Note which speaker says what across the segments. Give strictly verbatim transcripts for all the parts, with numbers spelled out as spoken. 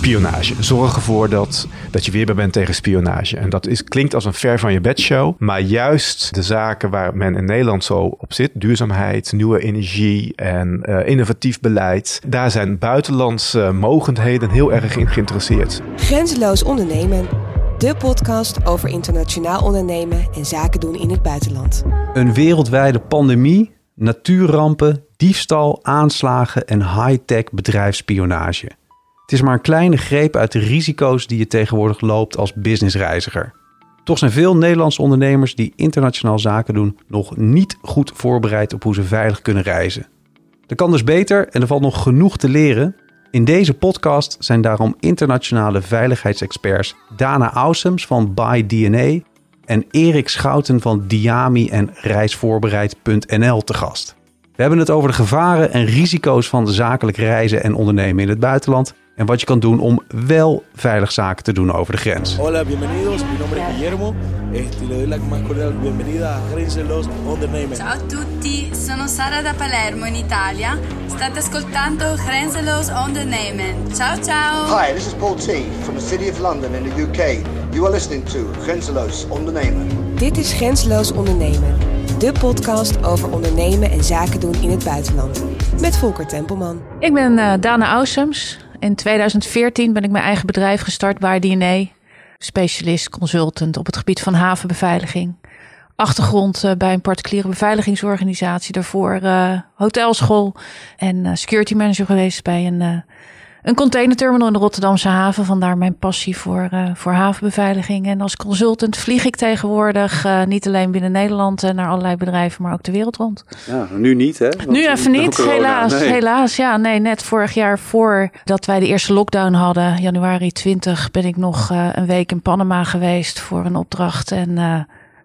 Speaker 1: spionage. Zorg ervoor dat, dat je weerbaar bent tegen spionage. En dat is, klinkt als een ver van je bedshow. Maar juist de zaken waar men in Nederland zo op zit, duurzaamheid, nieuwe energie en uh, innovatief beleid, daar zijn buitenlandse mogendheden heel erg in geïnteresseerd.
Speaker 2: Grenzeloos ondernemen. De podcast over internationaal ondernemen en zaken doen in het buitenland.
Speaker 3: Een wereldwijde pandemie, natuurrampen, diefstal, aanslagen en high-tech bedrijfsspionage. Het is maar een kleine greep uit de risico's die je tegenwoordig loopt als businessreiziger. Toch zijn veel Nederlandse ondernemers die internationaal zaken doen nog niet goed voorbereid op hoe ze veilig kunnen reizen. Dat kan dus beter en er valt nog genoeg te leren. In deze podcast zijn daarom internationale veiligheidsexperts Dana Ausums van By D N A en Erik Schouten van Diami en reisvoorbereid punt n l te gast. We hebben het over de gevaren en risico's van zakelijk reizen en ondernemen in het buitenland en wat je kan doen om wel veilig zaken te doen over de grens.
Speaker 4: Hola, bienvenidos. Mi nombre es Guillermo. Este, le doy la más cordial bienvenida a Grenzeloos Ondernemen.
Speaker 5: Ciao a tutti, sono Sara da Palermo in Italia. State ascoltando Grenzeloos Ondernemen. Ciao ciao.
Speaker 6: Hi, this is Paul T. from the City of London in the U K. You are listening to Grenzeloos Ondernemen.
Speaker 2: Dit is Grenzeloos Ondernemen. De podcast over ondernemen en zaken doen in het buitenland. Met Volker Tempelman.
Speaker 7: Ik ben uh, Dana Ausums. In tweeduizend veertien ben ik mijn eigen bedrijf gestart bij D N A. Specialist, consultant op het gebied van havenbeveiliging. Achtergrond uh, bij een particuliere beveiligingsorganisatie. Daarvoor uh, hotelschool en uh, security manager geweest bij een, uh, een containerterminal in de Rotterdamse haven. Vandaar mijn passie voor, uh, voor havenbeveiliging. En als consultant vlieg ik tegenwoordig uh, niet alleen binnen Nederland uh, naar allerlei bedrijven, maar ook de wereld rond.
Speaker 3: Ja, nu niet hè? Want
Speaker 7: nu even niet,
Speaker 3: corona,
Speaker 7: helaas.
Speaker 3: Nee.
Speaker 7: Helaas, ja. Nee, net vorig jaar voordat wij de eerste lockdown hadden, januari twintig, ben ik nog uh, een week in Panama geweest voor een opdracht. En uh,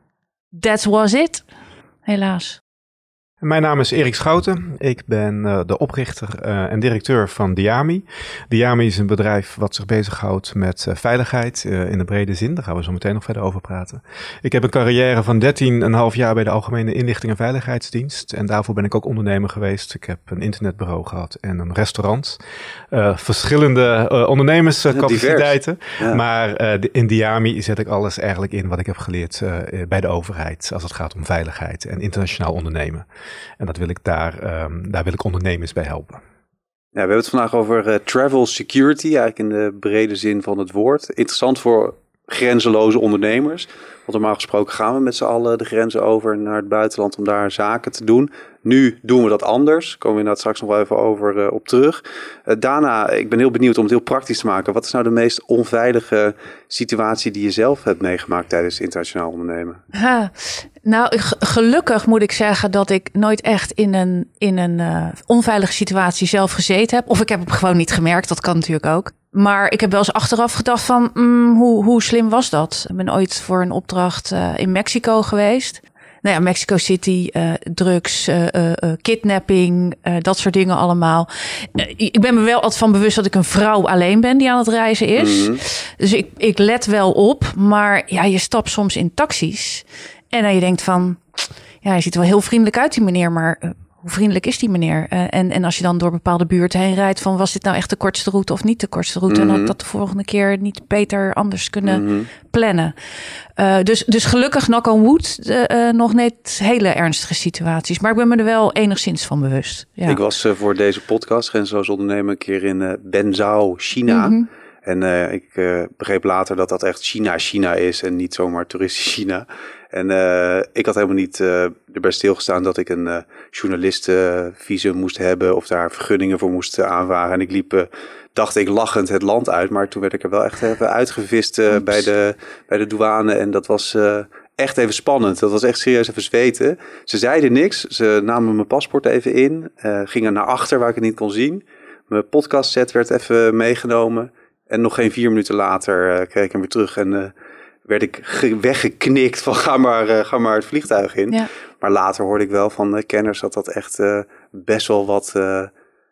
Speaker 7: that was it. Helaas.
Speaker 1: Mijn naam is Erik Schouten. Ik ben uh, de oprichter uh, en directeur van Diami. Diami is een bedrijf wat zich bezighoudt met uh, veiligheid uh, in de brede zin. Daar gaan we zo meteen nog verder over praten. Ik heb een carrière van dertien komma vijf jaar bij de Algemene Inlichting en Veiligheidsdienst. En daarvoor ben ik ook ondernemer geweest. Ik heb een internetbureau gehad en een restaurant. Uh, verschillende uh, ondernemerscapaciteiten. Ja, ja. Maar uh, de, in Diami zet ik alles eigenlijk in wat ik heb geleerd uh, bij de overheid. Als het gaat om veiligheid en internationaal ondernemen. En dat wil ik daar, um, daar wil ik ondernemers bij helpen.
Speaker 3: Ja, we hebben het vandaag over uh, travel security, eigenlijk in de brede zin van het woord. Interessant voor grenzeloze ondernemers. Want normaal gesproken gaan we met z'n allen de grenzen over naar het buitenland om daar zaken te doen. Nu doen we dat anders. Daar komen we inderdaad straks nog wel even over uh, op terug. Uh, Dana, ik ben heel benieuwd om het heel praktisch te maken. Wat is nou de meest onveilige situatie die je zelf hebt meegemaakt tijdens internationaal ondernemen?
Speaker 7: Ha, nou, g- gelukkig moet ik zeggen dat ik nooit echt in een, in een uh, onveilige situatie zelf gezeten heb. Of ik heb het gewoon niet gemerkt, dat kan natuurlijk ook. Maar ik heb wel eens achteraf gedacht van, mm, hoe, hoe slim was dat? Ik ben ooit voor een opdracht uh, in Mexico geweest. Nou ja, Mexico City, uh, drugs, uh, uh, kidnapping, uh, dat soort dingen allemaal. Uh, ik ben me wel altijd van bewust dat ik een vrouw alleen ben die aan het reizen is. Mm-hmm. Dus ik, ik let wel op, maar ja, je stapt soms in taxis. En dan je denkt van, ja, hij ziet er wel heel vriendelijk uit die meneer, maar uh, hoe vriendelijk is die meneer? Uh, en, en als je dan door bepaalde buurten heen rijdt van, was dit nou echt de kortste route of niet de kortste route? Mm-hmm. En had dat de volgende keer niet beter anders kunnen mm-hmm. plannen. Uh, dus, dus gelukkig, knock on wood, uh, uh, nog net hele ernstige situaties. Maar ik ben me er wel enigszins van bewust. Ja.
Speaker 3: Ik was uh, voor deze podcast, Grenzeloos Ondernemen, een keer in uh, Benzhou, China. Mm-hmm. En uh, ik uh, begreep later dat dat echt China-China is en niet zomaar toeristisch China. En uh, ik had helemaal niet uh, erbij stilgestaan dat ik een uh, journalistenvisum moest hebben of daar vergunningen voor moest uh, aanvragen. En ik liep, uh, dacht ik, lachend het land uit. Maar toen werd ik er wel echt even uitgevist uh, bij, de, bij de douane. En dat was uh, echt even spannend. Dat was echt serieus even zweten. Ze zeiden niks. Ze namen mijn paspoort even in. Uh, gingen naar achter waar ik het niet kon zien. Mijn podcastset werd even meegenomen. En nog geen vier minuten later uh, kreeg ik hem weer terug en uh, werd ik ge- weggeknikt van ga maar, uh, ga maar het vliegtuig in. Ja. Maar later hoorde ik wel van uh, kenners dat dat echt uh, best wel wat uh,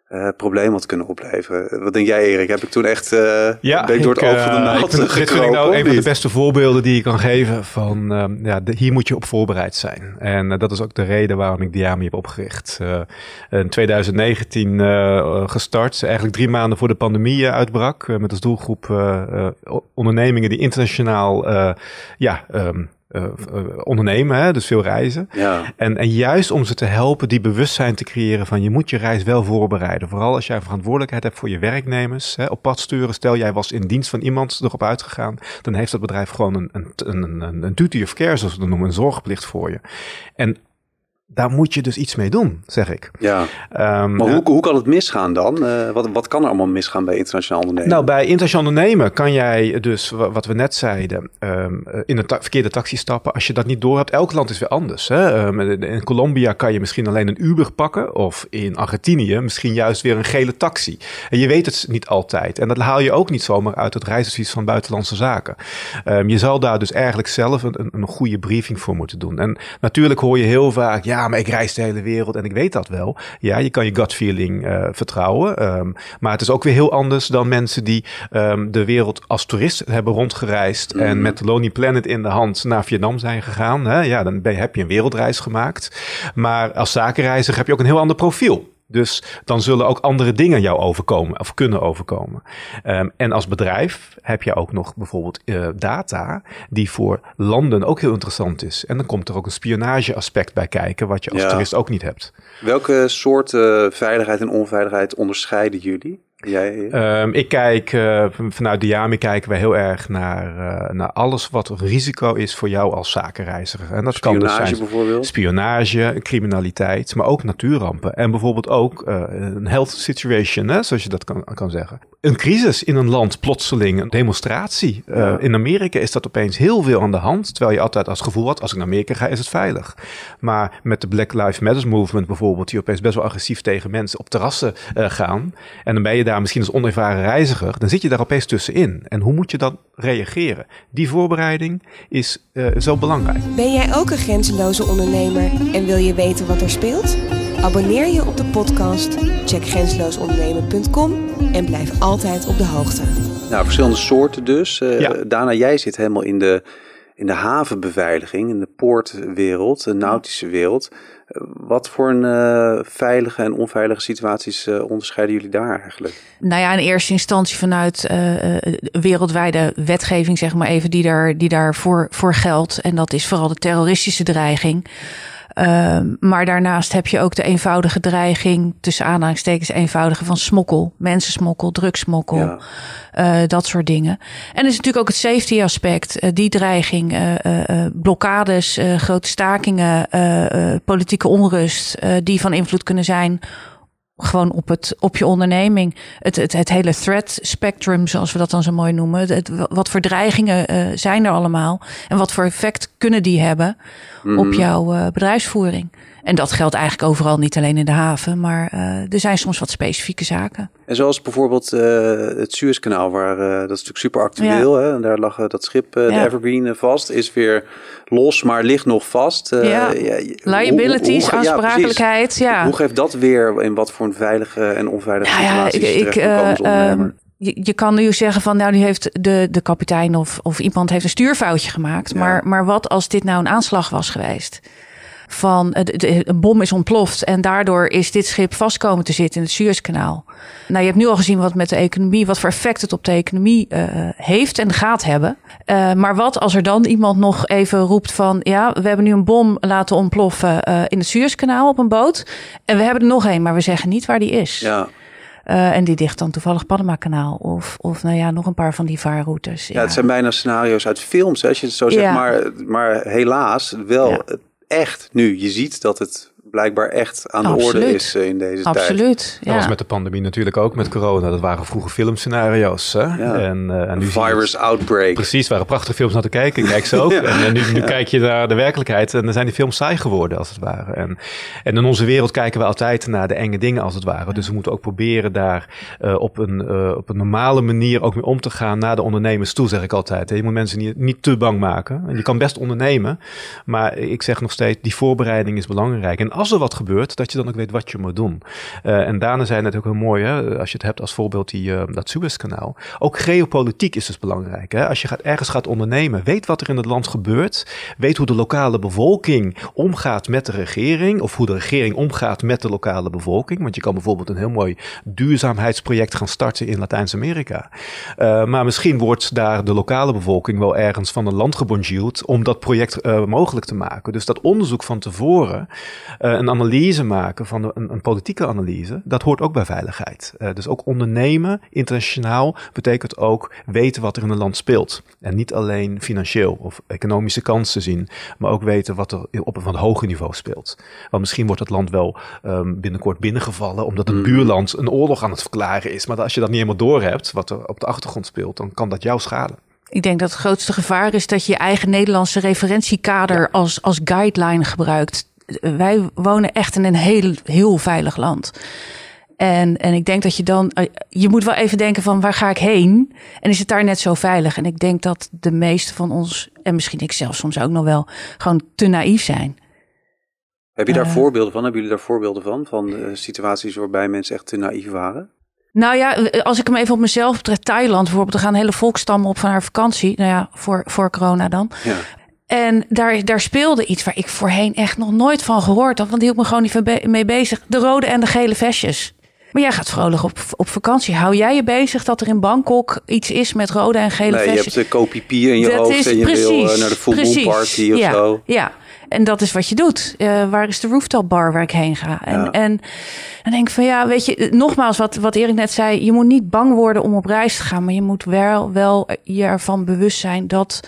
Speaker 3: uh, probleem had kunnen opleveren. Wat denk jij, Erik? Heb ik toen echt uh,
Speaker 1: ja,
Speaker 3: ben ik door
Speaker 1: ik,
Speaker 3: het oog van de
Speaker 1: uh,
Speaker 3: naald gekropen?
Speaker 1: Dit vind ik nou een van de beste voorbeelden die je kan geven van uh, ja, de, hier moet je op voorbereid zijn. En uh, dat is ook de reden waarom ik Diami heb opgericht. Uh, in twintig negentien uh, gestart, eigenlijk drie maanden voor de pandemie uh, uitbrak, uh, met als doelgroep uh, uh, ondernemingen die internationaal uh, ja, um, Uh, uh, ondernemen, hè? Dus veel reizen.
Speaker 3: Ja.
Speaker 1: En, en juist om ze te helpen die bewustzijn te creëren van je moet je reis wel voorbereiden. Vooral als jij verantwoordelijkheid hebt voor je werknemers. Hè? Op pad sturen, stel jij was in dienst van iemand erop uitgegaan. Dan heeft dat bedrijf gewoon een, een, een, een, een duty of care, zoals we dat noemen, een zorgplicht voor je. En daar moet je dus iets mee doen, zeg ik.
Speaker 3: Ja. Um, maar hoe, hoe kan het misgaan dan? Uh, wat, wat kan er allemaal misgaan bij internationaal ondernemen?
Speaker 1: Nou, bij internationaal ondernemen kan jij dus, wat we net zeiden, um, in een ta- verkeerde taxi stappen. Als je dat niet door hebt, elk land is weer anders. Hè? Um, in Colombia kan je misschien alleen een Uber pakken. Of in Argentinië misschien juist weer een gele taxi. En je weet het niet altijd. En dat haal je ook niet zomaar uit het reisadvies van buitenlandse zaken. Um, je zal daar dus eigenlijk zelf een, een, een goede briefing voor moeten doen. En natuurlijk hoor je heel vaak, ja, maar ik reis de hele wereld en ik weet dat wel. Ja, je kan je gut feeling uh, vertrouwen. Um, maar het is ook weer heel anders dan mensen die um, de wereld als toerist hebben rondgereisd mm. en met de Lonely Planet in de hand naar Vietnam zijn gegaan. Hè? Ja, dan ben, heb je een wereldreis gemaakt. Maar als zakenreiziger heb je ook een heel ander profiel. Dus dan zullen ook andere dingen jou overkomen of kunnen overkomen. Um, en als bedrijf heb je ook nog bijvoorbeeld uh, data die voor landen ook heel interessant is. En dan komt er ook een spionageaspect bij kijken wat je als ja. toerist ook niet hebt.
Speaker 3: Welke soorten veiligheid en onveiligheid onderscheiden jullie? Jij?
Speaker 1: Um, ik kijk, uh, vanuit Diami kijken wij heel erg naar, uh, naar alles wat risico is voor jou als zakenreiziger. En dat
Speaker 3: spionage
Speaker 1: kan dus zijn
Speaker 3: bijvoorbeeld?
Speaker 1: Spionage, criminaliteit, maar ook natuurrampen. En bijvoorbeeld ook uh, een health situation, hè, zoals je dat kan, kan zeggen. Een crisis in een land, plotseling, een demonstratie. Uh, ja. In Amerika is dat opeens heel veel aan de hand. Terwijl je altijd als gevoel had, als ik naar Amerika ga, is het veilig. Maar met de Black Lives Matter movement bijvoorbeeld, die opeens best wel agressief tegen mensen op terrassen uh, gaan. En dan ben je daar misschien als onervaren reiziger, dan zit je daar opeens tussenin. En hoe moet je dan reageren? Die voorbereiding is uh, zo belangrijk.
Speaker 2: Ben jij ook een grenzeloze ondernemer en wil je weten wat er speelt? Abonneer je op de podcast, check grenzeloos ondernemen punt com en blijf altijd op de hoogte.
Speaker 3: Nou, verschillende soorten dus. Uh,
Speaker 1: ja.
Speaker 3: Dana, jij zit helemaal in de, in de havenbeveiliging, in de poortwereld, de nautische wereld. Wat voor een uh, veilige en onveilige situaties uh, onderscheiden jullie daar eigenlijk?
Speaker 7: Nou ja, in eerste instantie vanuit uh, wereldwijde wetgeving, zeg maar even, die daar, die daar voor, voor geldt. En dat is vooral de terroristische dreiging. Uh, maar daarnaast heb je ook de eenvoudige dreiging, tussen aanhalingstekens eenvoudige, van smokkel, mensensmokkel, drugsmokkel, ja. uh, dat soort dingen. En er is natuurlijk ook het safety aspect, uh, die dreiging, uh, uh, blokkades, uh, grote stakingen, uh, uh, politieke onrust, uh, die van invloed kunnen zijn gewoon op het op je onderneming. Het, het, het hele threat spectrum, zoals we dat dan zo mooi noemen. Het, wat voor dreigingen uh, zijn er allemaal? En wat voor effect kunnen die hebben mm. op jouw uh, bedrijfsvoering? En dat geldt eigenlijk overal, niet alleen in de haven. Maar uh, er zijn soms wat specifieke zaken.
Speaker 3: En zoals bijvoorbeeld uh, het Suezkanaal, waar uh, dat is natuurlijk super actueel. Ja. Hè? En daar lag uh, dat schip, uh,
Speaker 7: ja.
Speaker 3: de Evergreen, uh, vast. Is weer los, maar ligt nog vast. Uh,
Speaker 7: ja.
Speaker 3: Ja,
Speaker 7: liabilities, hoe, hoe, aansprakelijkheid. Ja,
Speaker 3: ja. Hoe geeft dat weer in wat voor een veilige en onveilige nou, situaties ja, ik, terechtgekomen als ondernemer? Um,
Speaker 7: Je, je kan nu zeggen van, nou, die heeft de, de kapitein of, of iemand heeft een stuurfoutje gemaakt. Ja. Maar, maar wat als dit nou een aanslag was geweest? Van een bom is ontploft en daardoor is dit schip vast komen te zitten in het Suezkanaal. Nou, je hebt nu al gezien wat met de economie, wat voor effect het op de economie uh, heeft en gaat hebben. Uh, maar wat als er dan iemand nog even roept van, ja, we hebben nu een bom laten ontploffen uh, in het Suezkanaal op een boot. En we hebben er nog een, maar we zeggen niet waar die is.
Speaker 3: Ja.
Speaker 7: Uh, en die dicht dan toevallig Panama-kanaal of, of nou ja, nog een paar van die vaarroutes. Ja,
Speaker 3: ja, het zijn bijna scenario's uit films, hè, als je het zo zegt. Ja. Maar, maar helaas wel ja. echt nu. Je ziet dat het blijkbaar echt aan
Speaker 7: Absoluut.
Speaker 3: de orde is uh, in deze
Speaker 7: Absoluut,
Speaker 3: tijd.
Speaker 7: Absoluut, ja.
Speaker 1: Dat was met de pandemie natuurlijk ook, met corona. Dat waren vroeger filmscenario's. Hè?
Speaker 3: Ja.
Speaker 1: En, uh, en nu
Speaker 3: Virus outbreak.
Speaker 1: Precies, waren prachtige films naar te kijken. Ik kijk ze ook. ja. En, en nu, nu ja. kijk je naar de werkelijkheid en dan zijn die films saai geworden, als het ware. En, en in onze wereld kijken we altijd naar de enge dingen, als het ware. Dus we moeten ook proberen daar uh, op, een, uh, op een normale manier ook mee om te gaan naar de ondernemers toe, zeg ik altijd. Je moet mensen niet, niet te bang maken. En je kan best ondernemen, maar ik zeg nog steeds, die voorbereiding is belangrijk. En als er wat gebeurt, dat je dan ook weet wat je moet doen. Uh, en daarna zei het ook heel mooi, hè, als je het hebt als voorbeeld die, uh, dat Suezkanaal. Ook geopolitiek is dus belangrijk. Hè? Als je gaat, ergens gaat ondernemen, weet wat er in het land gebeurt. Weet hoe de lokale bevolking omgaat met de regering. Of hoe de regering omgaat met de lokale bevolking. Want je kan bijvoorbeeld een heel mooi duurzaamheidsproject gaan starten in Latijns-Amerika. Uh, maar misschien wordt daar de lokale bevolking wel ergens van een land gebonjourd om dat project uh, mogelijk te maken. Dus dat onderzoek van tevoren, uh, een analyse maken van een, een politieke analyse, dat hoort ook bij veiligheid. Uh, dus ook ondernemen, internationaal, betekent ook weten wat er in een land speelt. En niet alleen financieel of economische kansen zien, maar ook weten wat er op een wat hoger niveau speelt. Want misschien wordt het land wel um, binnenkort binnengevallen omdat het buurland een oorlog aan het verklaren is. Maar als je dat niet helemaal doorhebt, wat er op de achtergrond speelt, dan kan dat jou schaden.
Speaker 7: Ik denk dat het grootste gevaar is dat je je eigen Nederlandse referentiekader ja. als, als guideline gebruikt. Wij wonen echt in een heel, heel veilig land. En, en ik denk dat je dan, je moet wel even denken van waar ga ik heen? En is het daar net zo veilig? En ik denk dat de meeste van ons, en misschien ik zelf soms ook nog wel, gewoon te naïef zijn.
Speaker 3: Heb je daar
Speaker 7: uh,
Speaker 3: voorbeelden van? Hebben jullie daar voorbeelden van? Van uh, situaties waarbij mensen echt te naïef waren?
Speaker 7: Nou ja, als ik hem even op mezelf betrek, Thailand bijvoorbeeld, er gaan hele volkstammen op van haar vakantie. Nou ja, voor, voor corona dan.
Speaker 3: Ja.
Speaker 7: En daar, daar speelde iets waar ik voorheen echt nog nooit van gehoord had. Want die hield me gewoon niet mee bezig. De rode en de gele vestjes. Maar jij gaat vrolijk op, op vakantie. Hou jij je bezig dat er in Bangkok iets is met rode en gele
Speaker 3: nee,
Speaker 7: vestjes?
Speaker 3: Je hebt de kopiepie in je
Speaker 7: dat
Speaker 3: hoofd
Speaker 7: is,
Speaker 3: en je
Speaker 7: precies,
Speaker 3: wil uh, naar de full moon party of
Speaker 7: ja,
Speaker 3: zo.
Speaker 7: Ja, en dat is wat je doet. Uh, waar is de rooftop bar waar ik heen ga? En,
Speaker 3: ja.
Speaker 7: en dan denk ik van ja, weet je, nogmaals wat, wat Erik net zei. Je moet niet bang worden om op reis te gaan. Maar je moet wel, wel je ervan bewust zijn dat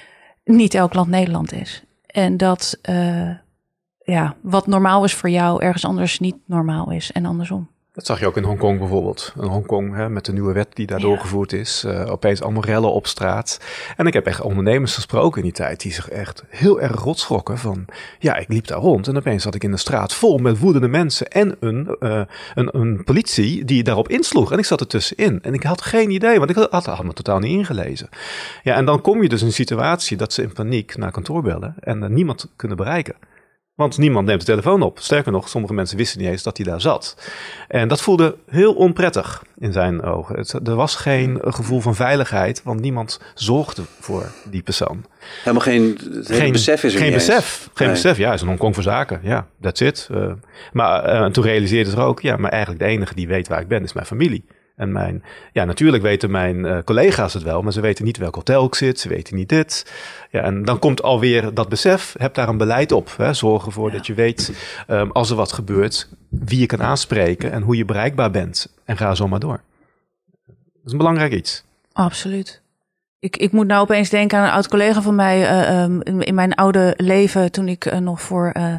Speaker 7: niet elk land Nederland is. En dat uh, ja, wat normaal is voor jou ergens anders niet normaal is en andersom.
Speaker 1: Dat zag je ook in Hongkong bijvoorbeeld. In Hongkong, hè, met de nieuwe wet die daar ja. doorgevoerd is. Uh, opeens allemaal rellen op straat. En ik heb echt ondernemers gesproken in die tijd die zich echt heel erg rot schrokken van, ja, ik liep daar rond en opeens zat ik in de straat vol met woedende mensen en een, uh, een, een politie die daarop insloeg. En ik zat er tussenin. En ik had geen idee, want ik had, had me totaal niet ingelezen. Ja, en dan kom je dus in een situatie dat ze in paniek naar kantoor bellen en uh, niemand kunnen bereiken. Want niemand neemt de telefoon op. Sterker nog, sommige mensen wisten niet eens dat hij daar zat. En dat voelde heel onprettig in zijn ogen. Het, er was geen gevoel van veiligheid, want niemand zorgde voor die persoon.
Speaker 3: Helemaal geen, geen besef is er
Speaker 1: Geen
Speaker 3: niet
Speaker 1: besef.
Speaker 3: Eens.
Speaker 1: Geen
Speaker 3: nee. besef,
Speaker 1: ja, is een Hongkong voor zaken. Ja, that's it. Uh, maar uh, toen realiseerde ze er ook, ja, maar eigenlijk de enige die weet waar ik ben is mijn familie. En mijn, ja, natuurlijk weten mijn uh, collega's het wel, maar ze weten niet welk hotel ik zit, ze weten niet dit. Ja, en dan komt alweer dat besef, heb daar een beleid op. Hè? Zorg ervoor ja. dat je weet, um, als er wat gebeurt, wie je kan aanspreken en hoe je bereikbaar bent. En ga zo maar door. Dat is een belangrijk iets.
Speaker 7: Absoluut. Ik, ik moet nou opeens denken aan een oud collega van mij uh, um, in, in mijn oude leven, toen ik uh, nog voor Uh,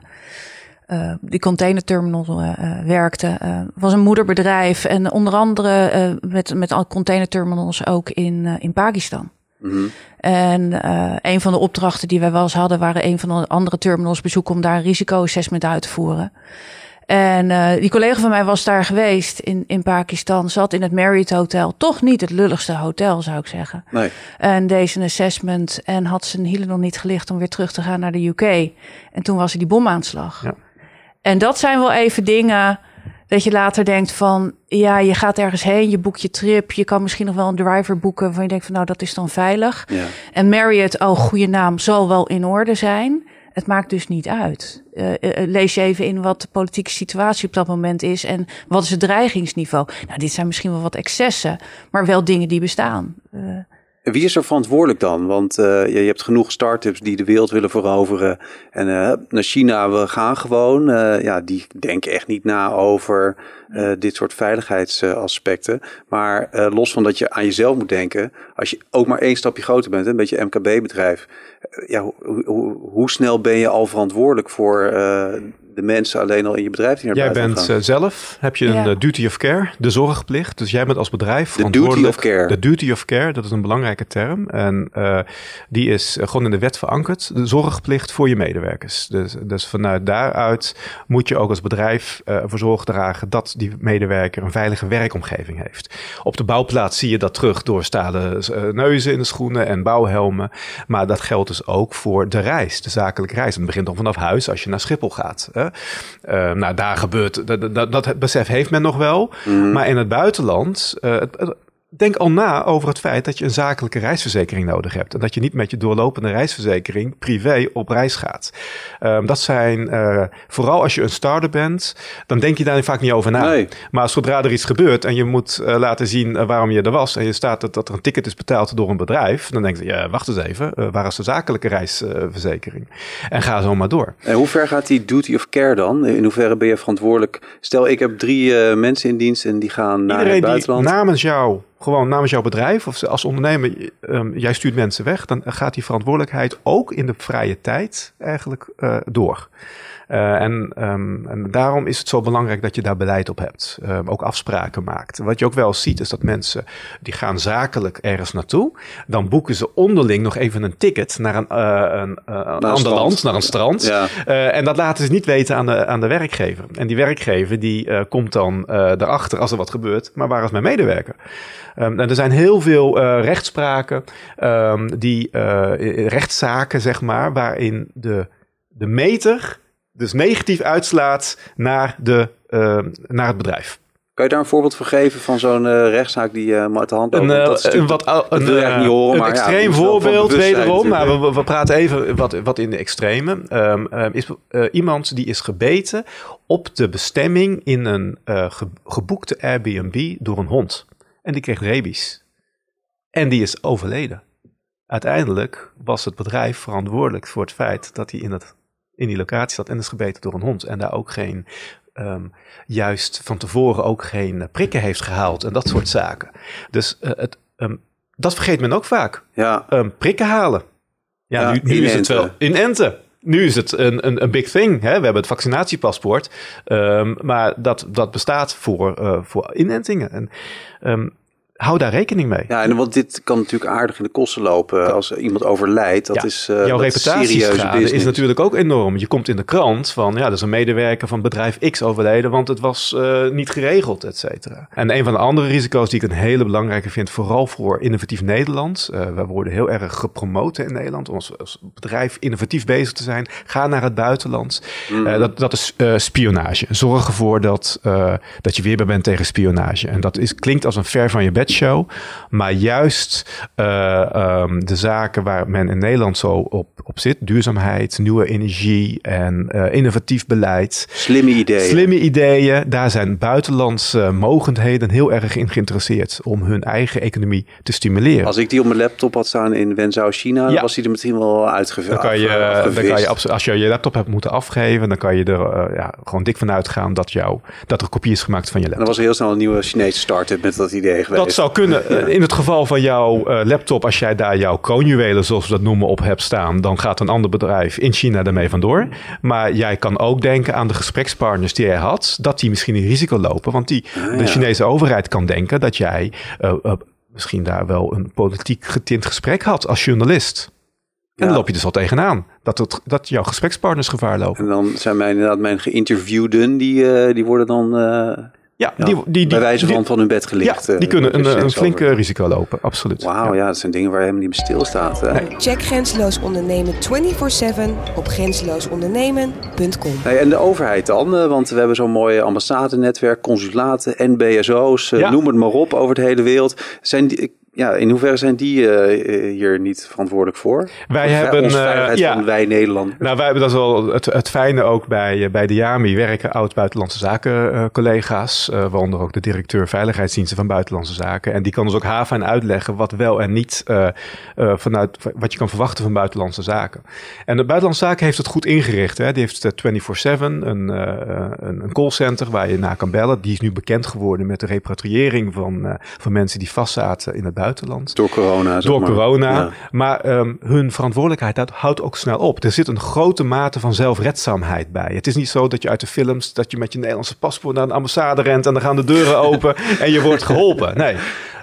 Speaker 7: Uh, die containerterminal uh, uh, werkte. Uh, was een moederbedrijf en onder andere uh, met, met al containerterminals ook in, uh, in Pakistan. Mm-hmm. En uh, een van de opdrachten die wij wel eens hadden waren een van de andere terminals bezoeken om daar een risico-assessment uit te voeren. En uh, die collega van mij was daar geweest in, in Pakistan, zat in het Marriott Hotel. Toch niet het lulligste hotel, zou ik zeggen.
Speaker 3: Nee.
Speaker 7: En deed een assessment en had zijn hielen nog niet gelicht om weer terug te gaan naar de U K. En toen was er die bomaanslag. Ja. En dat zijn wel even dingen dat je later denkt van, ja, je gaat ergens heen, je boekt je trip, je kan misschien nog wel een driver boeken waarvan je denkt van, nou, dat is dan veilig. Ja. En Marriott, oh, goede naam, zal wel in orde zijn. Het maakt dus niet uit. Uh, uh, lees je even in wat de politieke situatie op dat moment is en wat is het dreigingsniveau. Nou, dit zijn misschien wel wat excessen, maar wel dingen die bestaan. Uh,
Speaker 3: Wie is er verantwoordelijk dan? Want uh, je, je hebt genoeg start-ups die de wereld willen veroveren. En uh, naar China, we gaan gewoon. Uh, ja, die denken echt niet na over uh, dit soort veiligheidsaspecten. Maar uh, los van dat je aan jezelf moet denken, als je ook maar één stapje groter bent, een beetje M K B-bedrijf. Uh, ja, hoe, hoe, hoe snel ben je al verantwoordelijk voor Uh, de mensen alleen al in je bedrijf die naar
Speaker 1: jij
Speaker 3: buiten
Speaker 1: bent
Speaker 3: gaan?
Speaker 1: Uh, zelf, heb je een ja. duty of care, de zorgplicht. Dus jij bent als bedrijf
Speaker 3: de duty of care.
Speaker 1: De duty of care, dat is een belangrijk belangrijke term. En uh, die is uh, gewoon in de wet verankerd. De zorgplicht voor je medewerkers. Dus, dus vanuit daaruit moet je ook als bedrijf uh, ervoor zorg dragen dat die medewerker een veilige werkomgeving heeft. Op de bouwplaats zie je dat terug door stalen uh, neuzen in de schoenen en bouwhelmen. Maar dat geldt dus ook voor de reis, de zakelijke reis. Het begint dan vanaf huis als je naar Schiphol gaat. Hè. Uh, nou, daar gebeurt, dat, dat, dat besef heeft men nog wel. Mm. Maar in het buitenland, uh, het, denk al na over het feit dat je een zakelijke reisverzekering nodig hebt. En dat je niet met je doorlopende reisverzekering privé op reis gaat. Um, dat zijn, uh, vooral als je een starter bent, dan denk je daar vaak niet over na. Nee. Maar zodra er iets gebeurt en je moet uh, laten zien uh, waarom je er was en je staat dat, dat er een ticket is betaald door een bedrijf, dan denk je, ja, wacht eens even, uh, waar is de zakelijke reisverzekering? Uh, en ga zo maar door.
Speaker 3: En hoe ver gaat die duty of care dan? In hoeverre ben je verantwoordelijk? Stel, ik heb drie uh, mensen in dienst en die gaan naar
Speaker 1: Iedereen
Speaker 3: het buitenland.
Speaker 1: Die namens jou Gewoon namens jouw bedrijf of als ondernemer, um, jij stuurt mensen weg, dan gaat die verantwoordelijkheid ook in de vrije tijd eigenlijk uh, door. Uh, en, um, en daarom is het zo belangrijk dat je daar beleid op hebt. Um, ook afspraken maakt. Wat je ook wel ziet is dat mensen die gaan zakelijk ergens naartoe. Dan boeken ze onderling nog even een ticket naar een, uh, een, uh, een ander land, naar een strand. Ja. Uh, en dat laten ze niet weten aan de, aan de werkgever. En die werkgever die uh, komt dan uh, erachter als er wat gebeurt. Maar waar is mijn medewerker? Um, en er zijn heel veel uh, rechtspraken, um, die uh, rechtszaken zeg maar, waarin de, de meter dus negatief uitslaat naar, de, uh, naar het bedrijf.
Speaker 3: Kan je daar een voorbeeld van geven van zo'n uh, rechtszaak die uh, uit de hand loopt?
Speaker 1: Een, uh, dat een, wat, dat een, wil je niet horen, een maar extreem ja, voorbeeld wederom. Maar we, we praten even wat, wat in de extreme. Um, uh, is uh, iemand die is gebeten op de bestemming in een uh, ge, geboekte Airbnb door een hond. En die kreeg rabies. En die is overleden. Uiteindelijk was het bedrijf verantwoordelijk voor het feit dat hij in, het, in die locatie zat en is gebeten door een hond. En daar ook geen, um, juist van tevoren ook geen prikken heeft gehaald en dat soort zaken. Dus uh, het, um, dat vergeet men ook vaak.
Speaker 3: Ja.
Speaker 1: Um, prikken halen. Ja, ja nu, nu is het wel inenten. Nu is het een, een, een big thing. Hè? We hebben het vaccinatiepaspoort. Um, maar dat, dat bestaat voor, uh, voor inentingen. En, um, hou daar rekening mee.
Speaker 3: Ja, en want dit kan natuurlijk aardig in de kosten lopen als iemand overlijdt. Dat
Speaker 1: ja,
Speaker 3: is uh,
Speaker 1: jouw reputatieschade is natuurlijk ook enorm. Je komt in de krant van, ja, er is een medewerker van bedrijf X overleden, want het was uh, niet geregeld, et cetera. En een van de andere risico's die ik een hele belangrijke vind, vooral voor innovatief Nederland. Uh, we worden heel erg gepromoot in Nederland om als, als bedrijf innovatief bezig te zijn. Ga naar het buitenland. Mm. Uh, dat, dat is uh, spionage. Zorg ervoor dat, uh, dat je weerbaar bent tegen spionage. En dat is, klinkt als een ver van je bed show, maar juist uh, um, de zaken waar men in Nederland zo op, op zit, duurzaamheid, nieuwe energie en uh, innovatief beleid.
Speaker 3: Slimme ideeën.
Speaker 1: Slimme ideeën, daar zijn buitenlandse mogendheden heel erg in geïnteresseerd om hun eigen economie te stimuleren.
Speaker 3: Als ik die op mijn laptop had staan in Wenzhou, China, ja. dan was die er misschien wel uitgevist.
Speaker 1: Dan kan je, dan kan je als je je laptop hebt moeten afgeven, dan kan je er uh, ja, gewoon dik van uitgaan dat, jou, dat er een kopie is gemaakt van je laptop.
Speaker 3: En dan was er heel snel een nieuwe Chinese start-up met dat idee geweest.
Speaker 1: Dat zou kunnen. In het geval van jouw uh, laptop, als jij daar jouw kroonjuwelen, zoals we dat noemen, op hebt staan, dan gaat een ander bedrijf in China daarmee vandoor. Maar jij kan ook denken aan de gesprekspartners die jij had, dat die misschien een risico lopen. Want die, ah, ja. de Chinese overheid kan denken dat jij uh, uh, misschien daar wel een politiek getint gesprek had als journalist. En ja. dan loop je dus al tegenaan. Dat, het, dat jouw gesprekspartners gevaar lopen.
Speaker 3: En dan zijn mijn, inderdaad mijn geïnterviewden, die, uh, die worden dan... Uh...
Speaker 1: Ja, die, die, die,
Speaker 3: bij wijze van
Speaker 1: die,
Speaker 3: van hun bed gelicht.
Speaker 1: Ja, die kunnen een, een flink risico lopen, absoluut.
Speaker 3: Wauw, ja. ja, dat zijn dingen waar je helemaal niet meer stilstaat.
Speaker 2: Nee. Check Grenzeloos Ondernemen vierentwintig zeven op grenzeloos ondernemen punt com.
Speaker 3: Hey, en de overheid dan, want we hebben zo'n mooi ambassadenetwerk, consulaten, N B S O's, ja. noem het maar op, over de hele wereld. Zijn die... Ja, in hoeverre zijn die uh, hier niet verantwoordelijk voor?
Speaker 1: Wij
Speaker 3: of
Speaker 1: hebben
Speaker 3: ons veiligheid uh, ja. van wij Nederland.
Speaker 1: Nou, wij hebben dat wel het, het fijne ook bij, bij de Diami werken oud-buitenlandse zaken uh, collega's, uh, waaronder ook de directeur veiligheidsdiensten van buitenlandse zaken. En die kan dus ook haarfijn uitleggen wat wel en niet uh, uh, vanuit wat je kan verwachten van buitenlandse zaken. En de buitenlandse zaken heeft het goed ingericht. Hè? Die heeft vierentwintig zeven, een, uh, een, een callcenter waar je naar kan bellen. Die is nu bekend geworden met de repatriëring van, uh, van mensen die vastzaten in het buitenland.
Speaker 3: Door corona.
Speaker 1: Door
Speaker 3: maar.
Speaker 1: corona.
Speaker 3: Ja.
Speaker 1: Maar um, hun verantwoordelijkheid dat houdt ook snel op. Er zit een grote mate van zelfredzaamheid bij. Het is niet zo dat je uit de films, dat je met je Nederlandse paspoort naar een ambassade rent en dan gaan de deuren open en je wordt geholpen. Nee.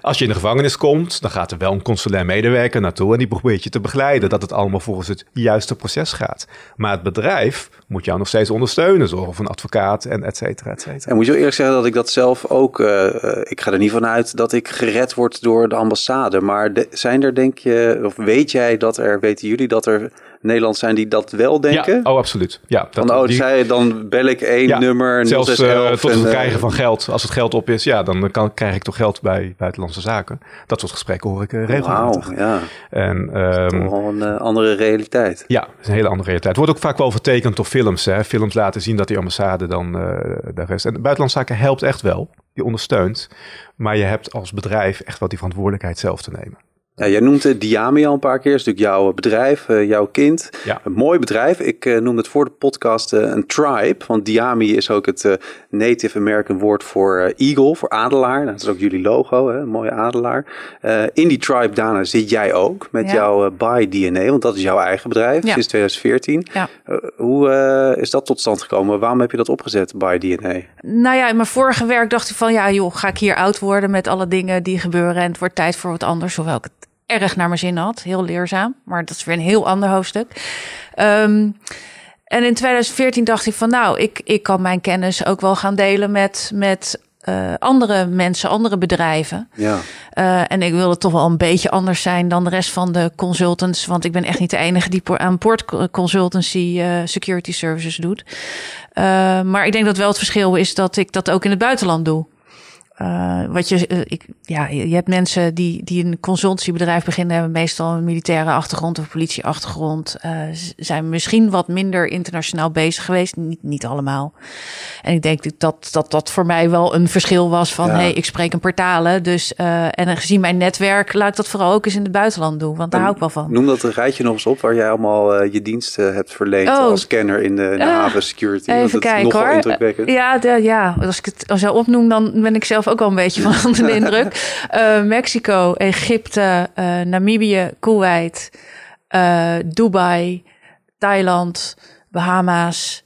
Speaker 1: Als je in de gevangenis komt, dan gaat er wel een consulair medewerker naartoe en die probeert je te begeleiden dat het allemaal volgens het juiste proces gaat. Maar het bedrijf moet jou nog steeds ondersteunen, zorgen voor een advocaat en et cetera, et cetera.
Speaker 3: En moet je eerlijk zeggen dat ik dat zelf ook, uh, ik ga er niet vanuit dat ik gered word door de ambassade. Maar de, zijn er, denk je, of weet jij dat er, weten jullie dat er Nederlanders zijn die dat dan wel denken?
Speaker 1: Ja, oh absoluut. Ja, dat,
Speaker 3: van, oh,
Speaker 1: die,
Speaker 3: zei, dan bel ik één
Speaker 1: ja,
Speaker 3: nummer.
Speaker 1: Zelfs uh, tot het
Speaker 3: en,
Speaker 1: krijgen van geld. Als het geld op is, ja, dan kan, krijg ik toch geld bij Buitenlandse Zaken. Dat soort gesprekken hoor ik uh, regelmatig.
Speaker 3: Wow, ja.
Speaker 1: En, um,
Speaker 3: dat is toch wel een uh, andere realiteit.
Speaker 1: Ja, het is een hele andere realiteit. Het wordt ook vaak wel vertekend door films. Hè. Films laten zien dat die ambassade dan uh, daar is. En Buitenlandse Zaken helpt echt wel. Je ondersteunt. Maar je hebt als bedrijf echt wel die verantwoordelijkheid zelf te nemen.
Speaker 3: Ja, jij noemt uh, Diami al een paar keer. Dat is natuurlijk jouw bedrijf, uh, jouw kind.
Speaker 1: Ja.
Speaker 3: Een mooi bedrijf. Ik uh, noemde het voor de podcast uh, een tribe. Want Diami is ook het uh, Native American woord voor uh, eagle, voor adelaar. Dat is ook jullie logo, hè? Een mooie adelaar. Uh, in die tribe, Dana, zit jij ook met ja. jouw uh, By D N A. Want dat is jouw eigen bedrijf ja. sinds twintig veertien. Ja. Uh, hoe uh, is dat tot stand gekomen? Waarom heb je dat opgezet, By D N A?
Speaker 7: Nou ja, in mijn vorige werk dacht ik van... ja joh, ga ik hier oud worden met alle dingen die gebeuren... en het wordt tijd voor wat anders, hoewel ik het erg naar mijn zin had. Heel leerzaam. Maar dat is weer een heel ander hoofdstuk. Um, en in twintig veertien dacht ik van... nou, ik, ik kan mijn kennis ook wel gaan delen met... met uh, andere mensen, andere bedrijven.
Speaker 3: Ja.
Speaker 7: Uh, en ik wilde toch wel een beetje anders zijn dan de rest van de consultants. Want ik ben echt niet de enige die aan Port Consultancy uh, security services doet. Uh, maar ik denk dat wel het verschil is dat ik dat ook in het buitenland doe. Uh, wat je, uh, ik, ja, je hebt mensen die, die een consultancybedrijf beginnen, hebben meestal een militaire achtergrond of een politieachtergrond. Uh, zijn misschien wat minder internationaal bezig geweest. Niet, niet allemaal. En ik denk dat dat, dat voor mij wel een verschil was van, ja. hey, ik spreek een paar talen. Dus, uh, en gezien mijn netwerk, laat ik dat vooral ook eens in het buitenland doen. Want daar en hou ik wel van.
Speaker 3: Noem dat een rijtje nog eens op waar jij allemaal uh, je diensten hebt verleend oh. als kenner in de, in de uh, haven security.
Speaker 7: Even kijken hoor.
Speaker 3: Indrukwekkend.
Speaker 7: Ja, de, ja, als ik het zo opnoem, dan ben ik zelf ook al een beetje van onder de indruk. Uh, Mexico, Egypte, uh, Namibië, Kuwait, uh, Dubai, Thailand, Bahama's.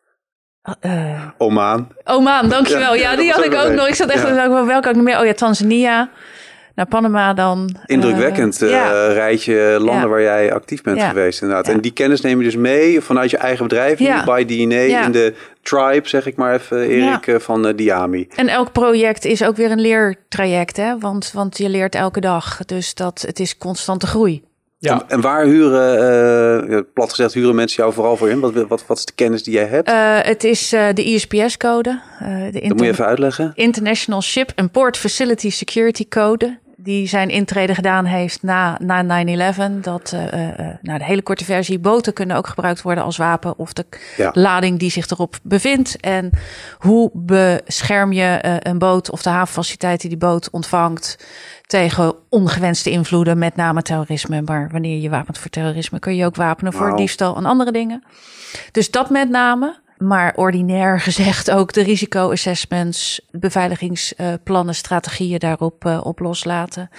Speaker 3: Uh, Oman.
Speaker 7: Oman, dankjewel. Ja, ja die had ik ook nog. Ik zat echt, ja. welke had ik nog meer? Oh ja, Tanzania. Naar Panama dan.
Speaker 3: Indrukwekkend uh, ja. uh, rijtje landen ja. waar jij actief bent ja. geweest inderdaad. Ja. En die kennis neem je dus mee vanuit je eigen bedrijf, ja. By D N A, ja. in de tribe, zeg ik maar even, Erik, ja. van uh, Diami.
Speaker 7: En elk project is ook weer een leertraject, hè? Want, want je leert elke dag. Dus dat, het is constante groei.
Speaker 3: Ja. En, en waar huren, uh, plat gezegd, huren mensen jou vooral voor in? Wat, wat, wat is de kennis die jij hebt?
Speaker 7: Uh, het is uh, de I S P S-code. Uh, de
Speaker 3: inter- dat moet je even uitleggen.
Speaker 7: International Ship and Port Facility Security Code. Die zijn intrede gedaan heeft na, na nine eleven. Dat uh, uh, nou, de hele korte versie, boten kunnen ook gebruikt worden als wapen. Of de ja. lading die zich erop bevindt. En hoe bescherm je uh, een boot of de havenfaciliteit die die boot ontvangt tegen ongewenste invloeden, met name terrorisme. Maar wanneer je wapent voor terrorisme, kun je ook wapenen wow. voor diefstal en andere dingen. Dus dat met name. Maar ordinair gezegd ook de risico-assessments, beveiligingsplannen, strategieën daarop uh, op loslaten.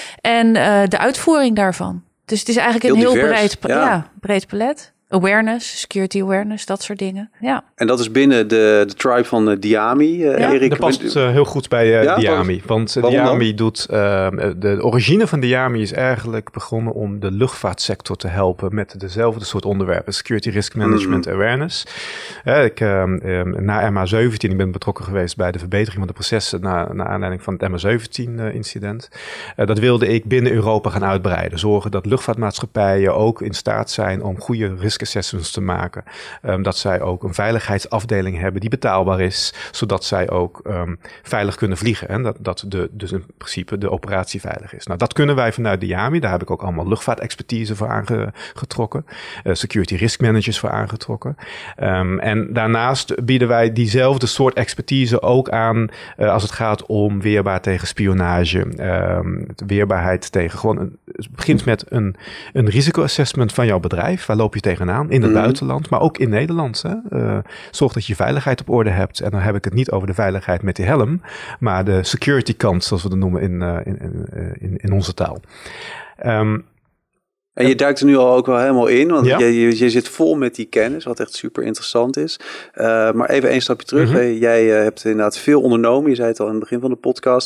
Speaker 7: En uh, de uitvoering daarvan. Dus het is eigenlijk heel een heel divers, breed, ja. Ja, breed palet. Awareness, security awareness, dat soort dingen. Ja.
Speaker 3: En dat is binnen de, de tribe van uh, Diami, uh,
Speaker 1: ja.
Speaker 3: Erik.
Speaker 1: Dat past uh, heel goed bij uh, ja, Diami. Want uh, Diami doet... Uh, de origine van Diami is eigenlijk begonnen om de luchtvaartsector te helpen met dezelfde soort onderwerpen. Security Risk Management mm. Awareness. Uh, ik, uh, um, na M H zeventien, ik ben betrokken geweest bij de verbetering van de processen na, na aanleiding van het M H zeventien uh, incident. Uh, dat wilde ik binnen Europa gaan uitbreiden. Zorgen dat luchtvaartmaatschappijen ook in staat zijn om goede risk assessments te maken. Um, dat zij ook een veiligheidsafdeling hebben die betaalbaar is, zodat zij ook um, veilig kunnen vliegen. En dat, dat de, dus in principe de operatie veilig is. Nou, dat kunnen wij vanuit Diami. Daar heb ik ook allemaal luchtvaartexpertise voor aangetrokken. Uh, security risk managers voor aangetrokken. Um, en daarnaast bieden wij diezelfde soort expertise ook aan uh, als het gaat om weerbaar tegen spionage. Um, weerbaarheid tegen gewoon een, het begint met een, een risicoassessment van jouw bedrijf. Waar loop je tegenaan? In het mm. buitenland, maar ook in Nederland. Hè? Uh, zorg dat je je veiligheid op orde hebt. En dan heb ik het niet over de veiligheid met die helm, maar de security kant, zoals we dat noemen in, uh, in, in, in onze taal. Um,
Speaker 3: En je duikt er nu al ook wel helemaal in, want ja. je, je, je zit vol met die kennis, wat echt super interessant is. Uh, maar even een stapje terug. Mm-hmm. Jij uh, hebt inderdaad veel ondernomen. Je zei het al in het begin van de podcast.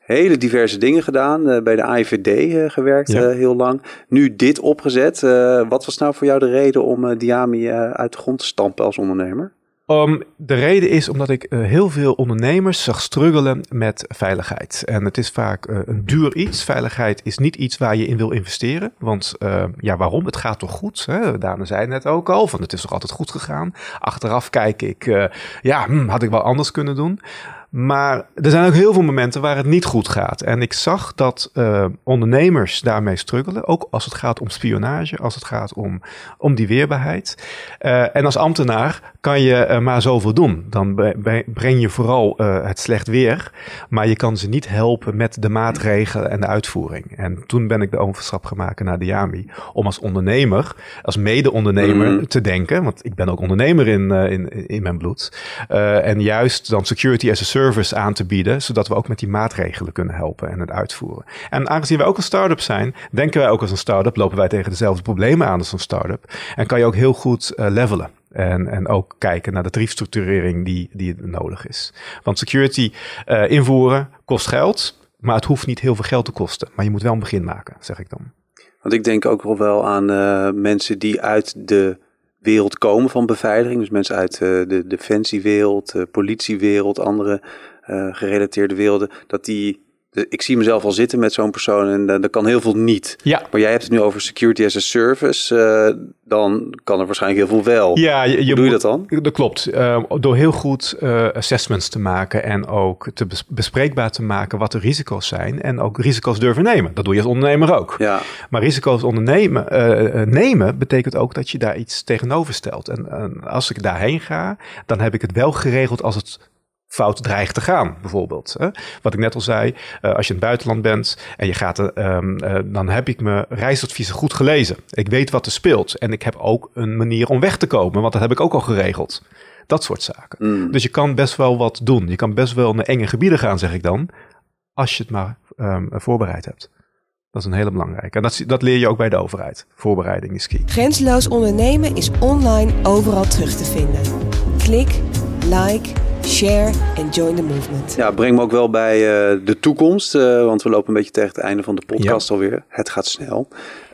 Speaker 3: hele diverse dingen gedaan. Uh, bij de A I V D uh, gewerkt ja. uh, heel lang. Nu dit opgezet. Uh, wat was nou voor jou de reden om uh, Dyami uh, uit de grond te stampen als ondernemer?
Speaker 1: Um, de reden is omdat ik uh, heel veel ondernemers zag struggelen met veiligheid. En het is vaak uh, een duur iets. Veiligheid is niet iets waar je in wil investeren. Want uh, ja, waarom? Het gaat toch goed? Hè? Daan zei het net ook al, van het is toch altijd goed gegaan. Achteraf kijk ik, uh, ja, hm, had ik wel anders kunnen doen. Maar er zijn ook heel veel momenten waar het niet goed gaat. En ik zag dat uh, ondernemers daarmee struggelen. Ook als het gaat om spionage, als het gaat om, om die weerbaarheid. Uh, en als ambtenaar kan je uh, maar zoveel doen. Dan bre- breng je vooral uh, het slecht weer. Maar je kan ze niet helpen met de maatregelen en de uitvoering. En toen ben ik de overstap gemaakt naar Dyami. Om als ondernemer, als mede-ondernemer mm. te denken. Want ik ben ook ondernemer in, uh, in, in mijn bloed. Uh, en juist dan security as a service aan te bieden, zodat we ook met die maatregelen kunnen helpen en het uitvoeren. En aangezien wij ook een start-up zijn, denken wij ook als een start-up, lopen wij tegen dezelfde problemen aan als een start-up. En kan je ook heel goed uh, levelen. En, en ook kijken naar de tariefstructurering die, die nodig is. Want security uh, invoeren kost geld, maar het hoeft niet heel veel geld te kosten. Maar je moet wel een begin maken, zeg ik dan.
Speaker 3: Want ik denk ook wel aan uh, mensen die uit de wereld komen van beveiliging. Dus mensen uit uh, de defensiewereld, de politiewereld, andere uh, gerelateerde werelden. Dat die, de, ik zie mezelf al zitten met zo'n persoon en uh, dat kan heel veel niet.
Speaker 1: Ja.
Speaker 3: Maar jij hebt het nu over security as a service. Uh, dan kan er waarschijnlijk heel veel wel.
Speaker 1: Ja, je, je
Speaker 3: Hoe doe je dat dan?
Speaker 1: Dat klopt. Uh, door heel goed uh, assessments te maken en ook te bes- bespreekbaar te maken wat de risico's zijn. En ook risico's durven nemen. Dat doe je als ondernemer ook.
Speaker 3: Ja.
Speaker 1: Maar risico's ondernemen, uh, nemen betekent ook dat je daar iets tegenover stelt. En uh, als ik daarheen ga, dan heb ik het wel geregeld als het fout dreigt te gaan, bijvoorbeeld. Hè? Wat ik net al zei, uh, als je in het buitenland bent en je gaat er, um, uh, dan heb ik mijn reisadviezen goed gelezen. Ik weet wat er speelt en ik heb ook een manier om weg te komen, want dat heb ik ook al geregeld. Dat soort zaken. Mm. Dus je kan best wel wat doen. Je kan best wel naar enge gebieden gaan, zeg ik dan, als je het maar um, voorbereid hebt. Dat is een hele belangrijke. En dat, dat leer je ook bij de overheid. Voorbereiding is key.
Speaker 2: Grenzeloos ondernemen is online overal terug te vinden. Klik, like, share en join the movement.
Speaker 3: Ja, breng me ook wel bij uh, de toekomst. Uh, want we lopen een beetje tegen het einde van de podcast ja. alweer. Het gaat snel.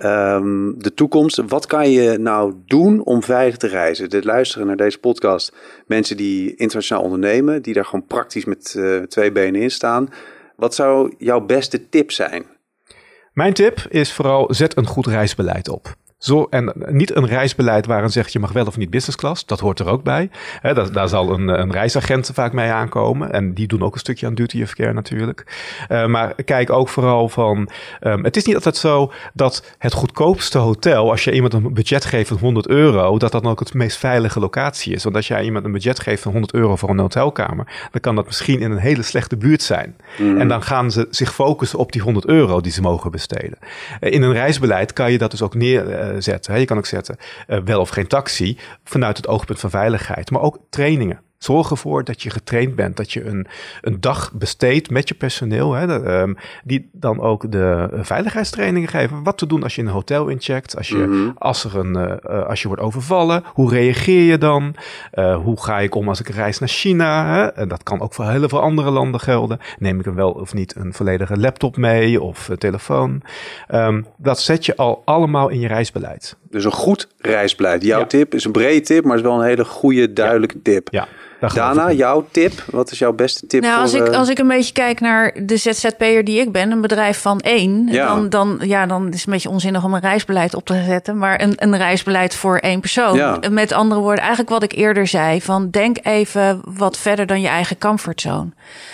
Speaker 3: Um, de toekomst. Wat kan je nou doen om veilig te reizen? De luisteren naar deze podcast. Mensen die internationaal ondernemen. Die daar gewoon praktisch met uh, twee benen in staan. Wat zou jouw beste tip zijn?
Speaker 1: Mijn tip is vooral zet een goed reisbeleid op. Zo, en niet een reisbeleid waarin zegt je mag wel of niet business class. Dat hoort er ook bij. He, daar, daar zal een, een reisagent vaak mee aankomen. En die doen ook een stukje aan duty of care natuurlijk. Uh, maar kijk ook vooral van... Um, het is niet altijd zo dat het goedkoopste hotel... als je iemand een budget geeft van honderd euro... dat dat dan ook het meest veilige locatie is. Want als jij iemand een budget geeft van honderd euro voor een hotelkamer... dan kan dat misschien in een hele slechte buurt zijn. Mm. En dan gaan ze zich focussen op die honderd euro die ze mogen besteden. Uh, in een reisbeleid kan je dat dus ook neer... Uh, zetten. Je kan ook zetten uh, wel of geen taxi vanuit het oogpunt van veiligheid, maar ook trainingen. Zorg ervoor dat je getraind bent, dat je een, een dag besteedt met je personeel, hè, dat, um, die dan ook de uh, veiligheidstrainingen geven. Wat te doen als je in een hotel incheckt, als je, mm-hmm. als er een, uh, als je wordt overvallen, hoe reageer je dan? Uh, hoe ga ik om als ik reis naar China? Hè? En dat kan ook voor heel veel andere landen gelden. Neem ik er wel of niet een volledige laptop mee of een telefoon? Um, dat zet je al allemaal in je reisbeleid.
Speaker 3: Dus een goed reisbeleid. Jouw ja. tip is een brede tip, maar is wel een hele goede, duidelijke ja. tip.
Speaker 1: Ja.
Speaker 3: Dana, jouw tip? Wat is jouw beste tip?
Speaker 7: Nou,
Speaker 3: voor,
Speaker 7: als, ik,
Speaker 3: uh...
Speaker 7: als ik een beetje kijk naar de Z Z P'er die ik ben, een bedrijf van één, ja. Dan, dan, ja, dan is het een beetje onzinnig om een reisbeleid op te zetten, maar een, een reisbeleid voor één persoon. Ja. Met andere woorden, eigenlijk wat ik eerder zei, van denk even wat verder dan je eigen comfortzone.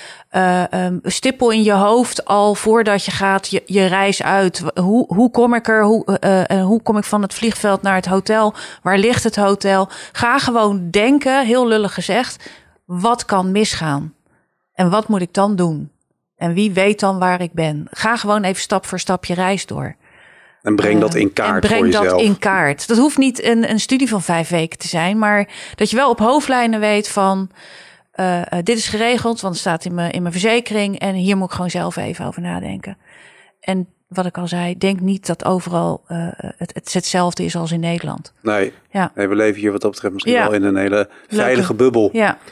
Speaker 7: Uh, um, stippel in je hoofd al voordat je gaat je, je reis uit. Hoe, hoe kom ik er? Hoe, uh, uh, hoe kom ik van het vliegveld naar het hotel? Waar ligt het hotel? Ga gewoon denken, heel lullig gezegd, wat kan misgaan? En wat moet ik dan doen? En wie weet dan waar ik ben? Ga gewoon even stap voor stap je reis door.
Speaker 3: En breng dat in kaart
Speaker 7: uh, en breng
Speaker 3: voor jezelf.
Speaker 7: dat in kaart. Dat hoeft niet een, een studie van vijf weken te zijn, maar dat je wel op hoofdlijnen weet van... Uh, uh, dit is geregeld, want het staat in mijn, in mijn verzekering. En hier moet ik gewoon zelf even over nadenken. En wat ik al zei, denk niet dat overal uh, het, het hetzelfde is als in Nederland.
Speaker 3: Nee,
Speaker 7: ja.
Speaker 3: nee, we leven hier wat dat betreft misschien
Speaker 7: ja.
Speaker 3: wel in een hele veilige Leuke. bubbel.
Speaker 7: Ja.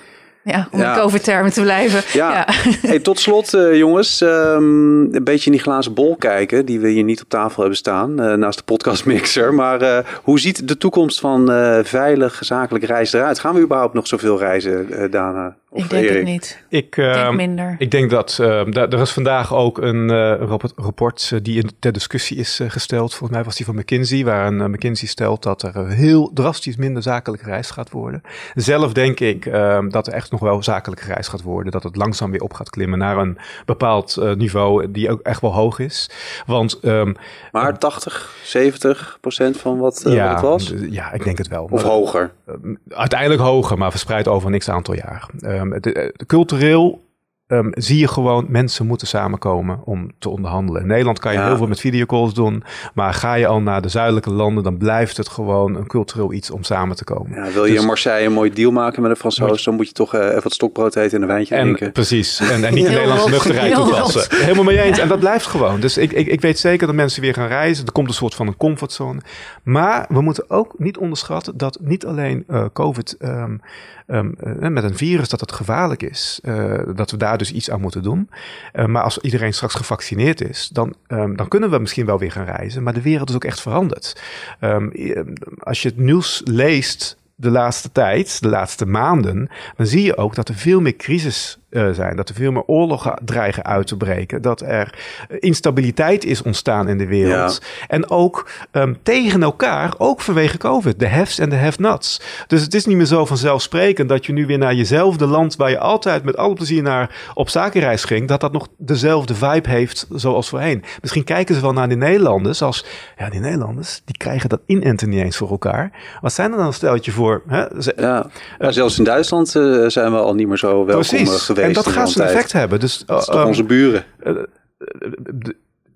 Speaker 7: Ja, om
Speaker 3: Ja.
Speaker 7: in COVID-termen te blijven.
Speaker 3: Ja,
Speaker 7: Ja.
Speaker 3: Hey, tot slot uh, jongens, um, een beetje in die glazen bol kijken die we hier niet op tafel hebben staan, uh, naast de podcastmixer. Maar uh, hoe ziet de toekomst van uh, veilig zakelijk reizen eruit? Gaan we überhaupt nog zoveel reizen, uh, Dana? Of
Speaker 7: Ik denk
Speaker 3: Erik?
Speaker 7: het niet.
Speaker 1: Ik, uh,
Speaker 7: Ik denk minder.
Speaker 1: Ik denk dat uh, da- er is vandaag ook een uh, rapport, rapport uh, die in, ter discussie is uh, gesteld. Volgens mij was die van McKinsey, waar een uh, McKinsey stelt dat er uh, heel drastisch minder zakelijk gereisd gaat worden. Zelf denk ik uh, dat er echt nog wel zakelijk gereisd gaat worden. Dat het langzaam weer op gaat klimmen naar een bepaald uh, niveau die ook echt wel hoog is. Want, um,
Speaker 3: maar tachtig, zeventig procent van wat, uh,
Speaker 1: ja,
Speaker 3: wat het was?
Speaker 1: d- ja, ik denk het wel.
Speaker 3: Of
Speaker 1: Maar,
Speaker 3: hoger?
Speaker 1: uh, uiteindelijk hoger, maar verspreid over een x aantal jaar. Um, de, de, cultureel um, zie je gewoon, mensen moeten samenkomen om te onderhandelen. In Nederland kan je
Speaker 3: Ja.
Speaker 1: heel veel met videocalls doen, maar ga je al naar de zuidelijke landen, dan blijft het gewoon een cultureel iets om samen te komen.
Speaker 3: Ja, wil je
Speaker 1: Dus-
Speaker 3: in Marseille een mooi deal maken met een Fransoos, dan moet je toch uh, even wat stokbrood eten en een wijntje
Speaker 1: En
Speaker 3: drinken.
Speaker 1: precies, en, en niet de
Speaker 7: Heel
Speaker 1: Nederlandse
Speaker 7: rot.
Speaker 1: nuchterheid
Speaker 7: Heel
Speaker 1: toepassen.
Speaker 7: rot.
Speaker 1: Helemaal mee eens. En dat blijft gewoon. Dus ik, ik, ik weet zeker dat mensen weer gaan reizen. Er komt een soort van een comfortzone. Maar we moeten ook niet onderschatten dat niet alleen uh, COVID um, um, uh, met een virus dat het gevaarlijk is. Uh, dat we daar dus iets aan moeten doen. Uh, maar als iedereen straks gevaccineerd is, dan, um, dan kunnen we misschien wel weer gaan reizen. Maar de wereld is ook echt veranderd. Um, als je het nieuws leest de laatste tijd, de laatste maanden, dan zie je ook dat er veel meer crisis uh, zijn. Dat er veel meer oorlogen dreigen uit te breken. Dat er instabiliteit is ontstaan in de wereld. Ja. En ook um, tegen elkaar, ook vanwege COVID. De haves en de have-nots. Dus het is niet meer zo vanzelfsprekend dat je nu weer naar jezelfde land, waar je altijd met alle plezier naar op zakenreis ging, dat dat nog dezelfde vibe heeft zoals voorheen. Misschien kijken ze wel naar die Nederlanders als, ja, die Nederlanders, die krijgen dat inenten niet eens voor elkaar. Wat zijn er dan een steltje voor? Hè? Ze,
Speaker 3: ja, maar zelfs in Duitsland uh, zijn we al niet meer zo welkom
Speaker 1: precies.
Speaker 3: geweest.
Speaker 1: En dat gaat zijn effect hebben. Dus,
Speaker 3: dat is
Speaker 1: uh,
Speaker 3: toch um, onze buren?
Speaker 1: Uh, uh, de,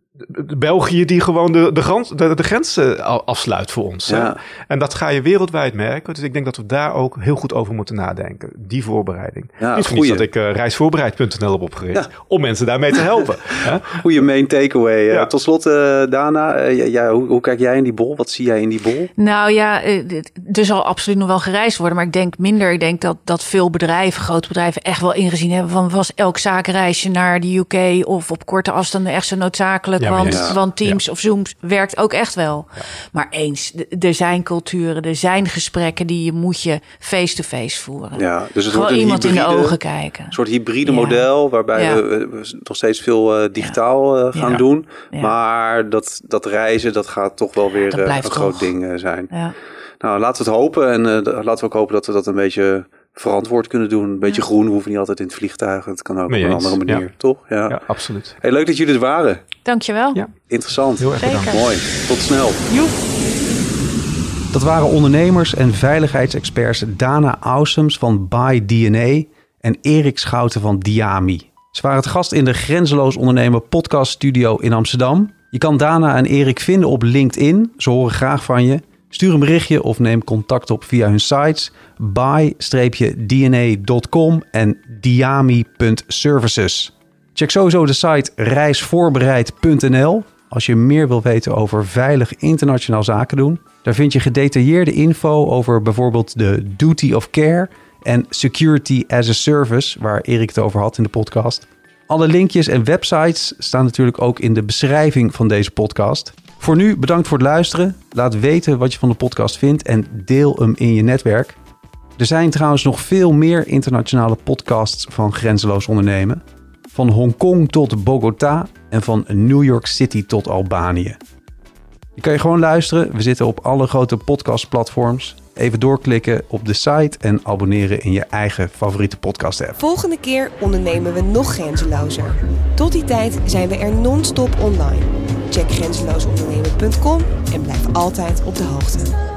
Speaker 1: de België die gewoon de, de, grens, de, de grenzen afsluit voor ons.
Speaker 3: Ja.
Speaker 1: En dat ga je wereldwijd merken. Dus ik denk dat we daar ook heel goed over moeten nadenken. Die voorbereiding.
Speaker 3: Ja,
Speaker 1: Niet voor niets dat ik uh, reisvoorbereid punt n l heb opgericht. Ja. Om mensen daarmee te helpen.
Speaker 3: Goeie main takeaway. Ja. Uh, tot slot, uh, Dana, uh, ja, hoe, hoe kijk jij in die bol? Wat zie jij in die bol?
Speaker 7: Nou ja, er zal absoluut nog wel gereisd worden. Maar ik denk minder. Ik denk dat, dat veel bedrijven, grote bedrijven, echt wel ingezien hebben van was elk zakenreisje naar de U K of op korte afstanden echt zo noodzakelijk.
Speaker 1: Ja,
Speaker 7: want,
Speaker 1: ja.
Speaker 7: want Teams ja. of Zooms werkt ook echt wel. Ja. Maar eens, er zijn culturen, er zijn gesprekken die je moet je face-to-face voeren.
Speaker 3: Ja, dus het
Speaker 7: Gewoon
Speaker 3: wordt een
Speaker 7: iemand
Speaker 3: hybride,
Speaker 7: in de ogen kijken.
Speaker 3: Een soort hybride ja. model waarbij ja. we, we nog steeds veel uh, digitaal uh, gaan ja. doen. Ja. Maar dat, dat reizen, dat gaat toch wel weer uh, een toch. groot ding uh, zijn. Ja. Nou, laten we het hopen. En uh, laten we ook hopen dat we dat een beetje verantwoord kunnen doen. Een beetje ja. groen, we hoeven niet altijd in het vliegtuig. Het kan ook Mee op een eens. andere manier,
Speaker 1: ja.
Speaker 3: toch? Ja.
Speaker 1: ja, absoluut.
Speaker 3: Hey, leuk dat jullie er waren.
Speaker 7: Dankjewel.
Speaker 3: Ja. Interessant.
Speaker 1: Heel erg bedankt.
Speaker 3: Mooi. Tot snel.
Speaker 7: Joep.
Speaker 8: Dat waren ondernemers en veiligheidsexperts Dana Ausums van By D N A en Erik Schouten van Diami. Ze waren het gast in de Grenzeloos Ondernemen podcast studio in Amsterdam. Je kan Dana en Erik vinden op LinkedIn. Ze horen graag van je. Stuur een berichtje of neem contact op via hun sites by d n a dot com en diami punt services. Check sowieso de site reisvoorbereid punt n l als je meer wil weten over veilig internationaal zaken doen. Daar vind je gedetailleerde info over bijvoorbeeld de duty of care en security as a service, waar Erik het over had in de podcast. Alle linkjes en websites staan natuurlijk ook in de beschrijving van deze podcast. Voor nu bedankt voor het luisteren. Laat weten wat je van de podcast vindt en deel hem in je netwerk. Er zijn trouwens nog veel meer internationale podcasts van Grenzeloos Ondernemen. Van Hongkong tot Bogota en van New York City tot Albanië. Je kan je gewoon luisteren. We zitten op alle grote podcastplatforms. Even doorklikken op de site en abonneren in je eigen favoriete podcast app.
Speaker 2: Volgende keer ondernemen we nog grenzelozer. Tot die tijd zijn we er non-stop online. Check grenzeloos ondernemen punt com en blijf altijd op de hoogte.